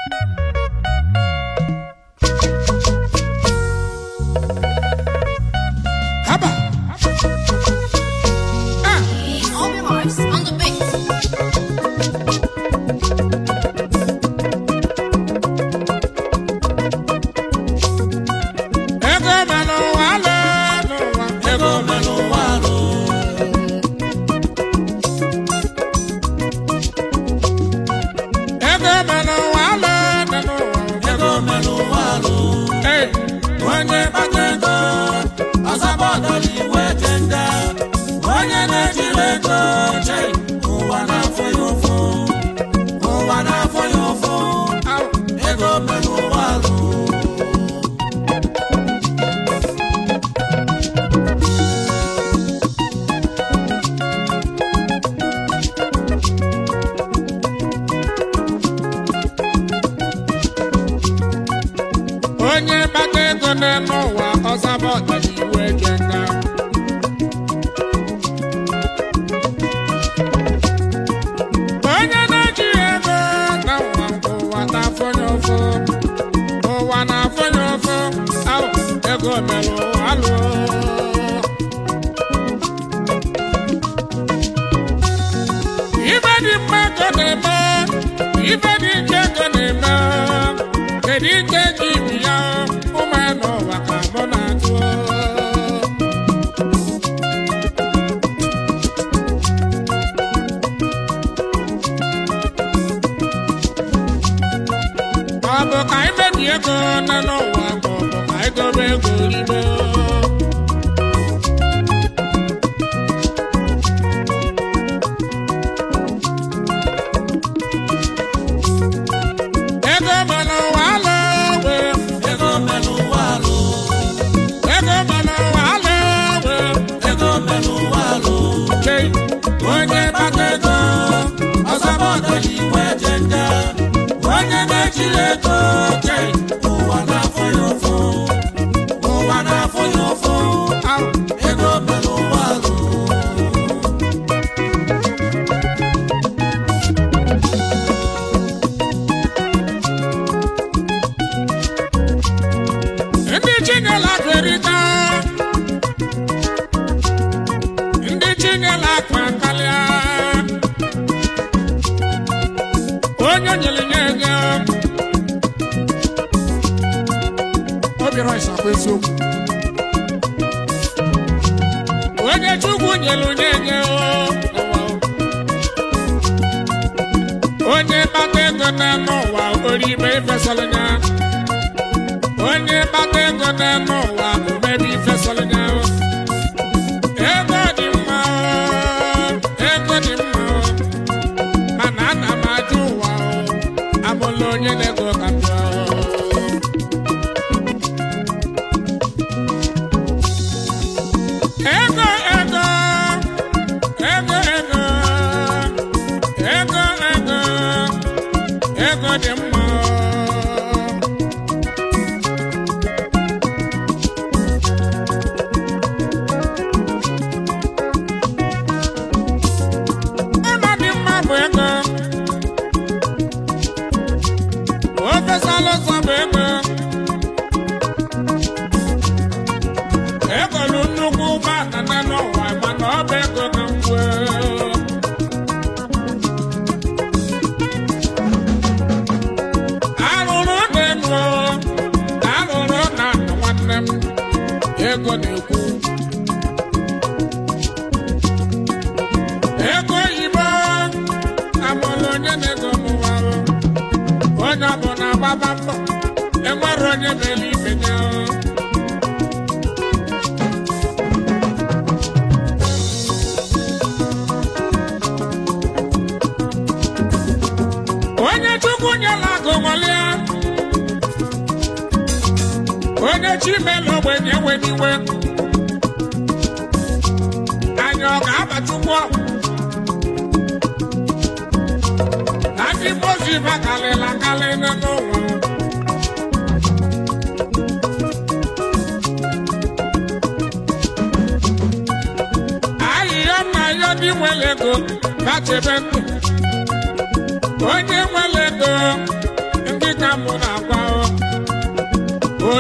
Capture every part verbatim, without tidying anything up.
Onye nwelego ndị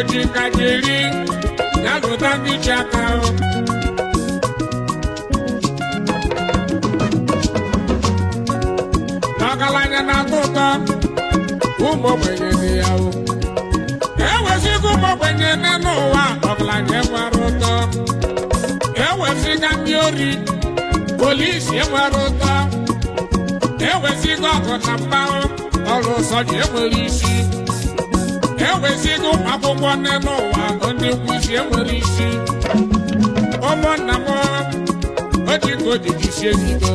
oji kajiri ya lụta ndị ji aka n'ọgaranya na-atọ ụtọ ụmụ ogbenye dị ya ewezịga ụmụ ogbenye n'ụwa ọgaranya enwere ụtọ ewezịga ndị ori polisi enwere ụtọ ewezịga ọgụ na mgba ọrụ ụsọ ji enwere isi ewezịga ụmụ akwụkwọ n'ụwa ndị nkuzi enwere isi ụmụnna m ojiko jijisie n'iko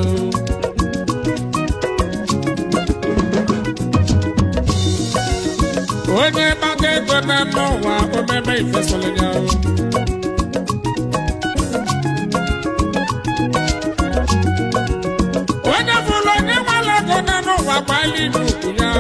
onye gbata ego n'ụwa omeme ifesolinya onye bụrụ onye nwere ego n'ụwa gbalị n'ukwu ya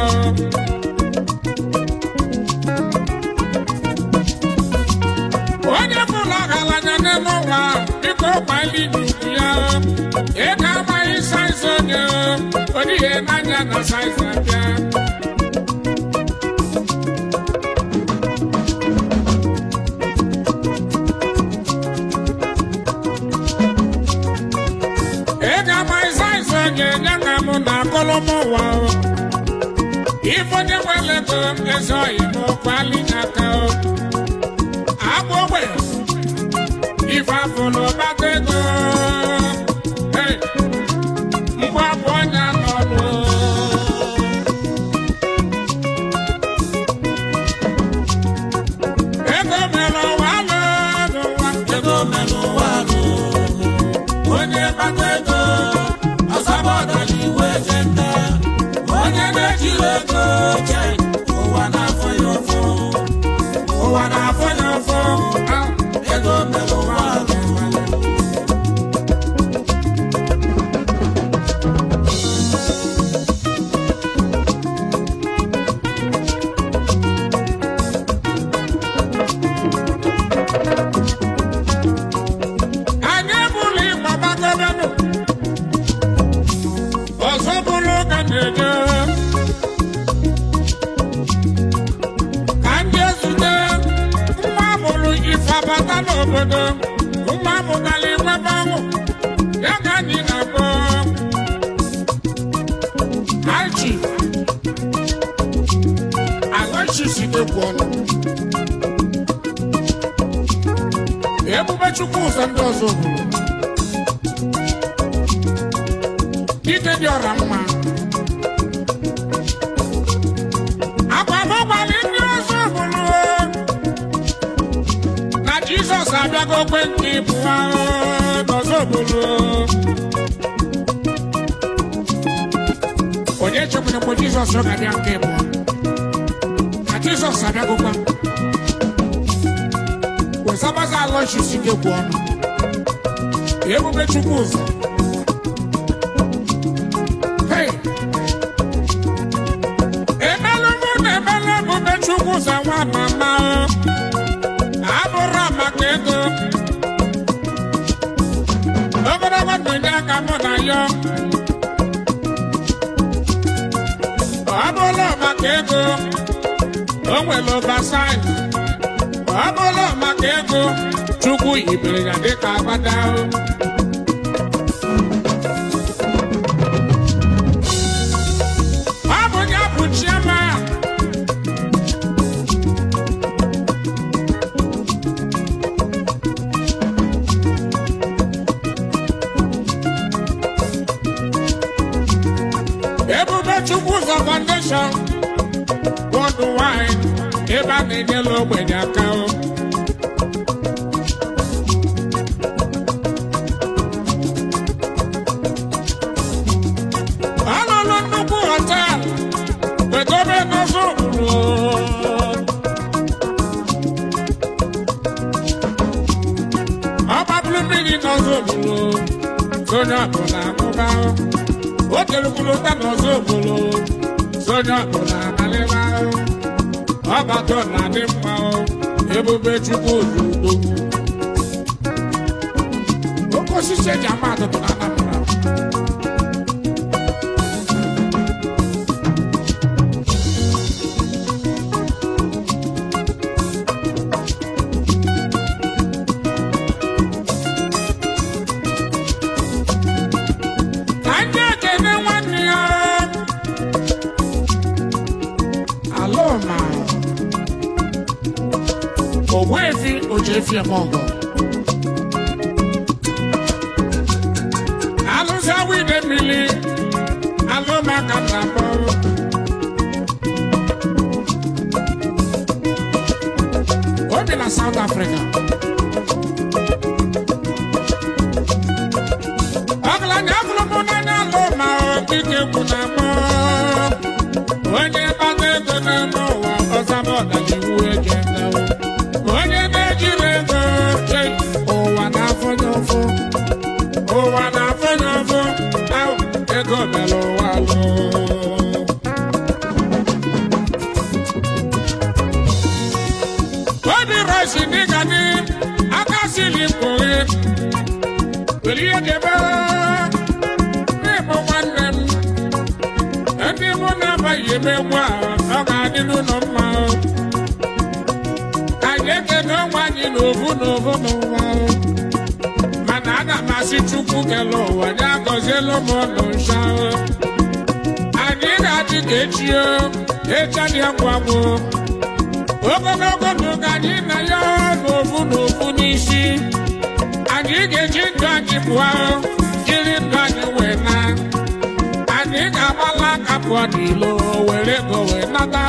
onye bụrụ ọgaranya n'ụwa biko gbalị n'ukwu ya ego amaghị saiz onye odihe n'anya na saiz abịa na kolomowa ifo nye welego ezo imo kwali n'aka agbogbe ife afụlụ batego mgbe abụ ọnya n'ọnụ ego mere ụwa n'ụwa ego mere ụwa onye batego onye na-ejiri ego chee ụwa na-afọ ya ụfụ ụwa na-afọ ya ụfụ ego mere ụwa anyị bụrụ ịgba gbagobenu ọzọ bụrụ ka na-eje abata n'obodo ụmụ amụtala inwebe ọnwụ ya ka anyị na-akpọ alchi alọchisidekwu ọnụ ebube chukwu ụzọ ndị ọzọ obodo ike dị ọra mma akwamụgbalị ndị ọzọ obodo Jesus abịago kwe nke ibu ahụ n'ọzọ obodo onye chekwara mgbe Jesus ga-abịa nke ibu na Jesus abịagokwa wesabaza alọchisi gekwu ọnụ ebube chukwu ụzọ emelụ mụ na emelụ ebube chukwu ụzọ nwa mama maka ego ogologo ndụ nye aka mụ na ya ọ bụrụ maka ego o nwere oversight ọ bụrụ maka ego chukwu yibere ya dịka agbada ọ bụ ya bụ chiama Chukwu ụzọ foundation worldwide ebe a na-enyela ogbenye aka ọ nọrọ nnukwu họtel wegobe n'ọzọ obodo ọ gbapụrụ mmiri n'ọzọ obodo onye ọbụla amụba o telukulu ta n'ọzọ obodo onye ọbụla amalịla ọgbakọ na-adị mma ebube chukwu udo oke osisi eji ama atụtụ na Anambra Aloma Ogwefi Ojefi Mongo Alusa Wide Mili Aloma Katapo Obila South Africa Aglanya Globona Aloma Kike Kunamo Onye bade gona no Osamo da jiwe jenda Onye nejire go O wana fonyofo O wana fonyofo Au ego melo walo Obi roshi nigani Akasi limpoe Wiliye debe Nebo wanem Andi muna yeme wa oga dinu no ma ayeke no wanyi no vu no vu no wa manana masichuku kelo wa ya kozelo mo no sha ani ga ti kechio echa ni akwago ogo no go no ga ni na yo no vu no vu ni shi ani ge ji ndo ni bua jiri ndo ni we na Nigga malaka pwanilo wele go we nata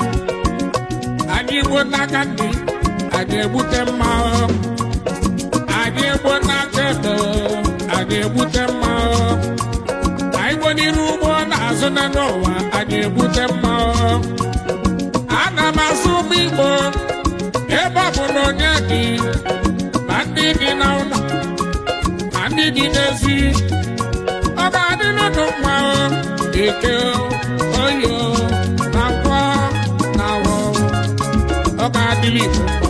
Ani wona kandi ade butemma Ade wona kete ade butemma Ai woni rubo na zona nowa ade butemma Ana masumi bo eba bono nyaki Bandi di nauna Bandi di nezi Oga di no ma Eke oyo na kwa na wo Oga di li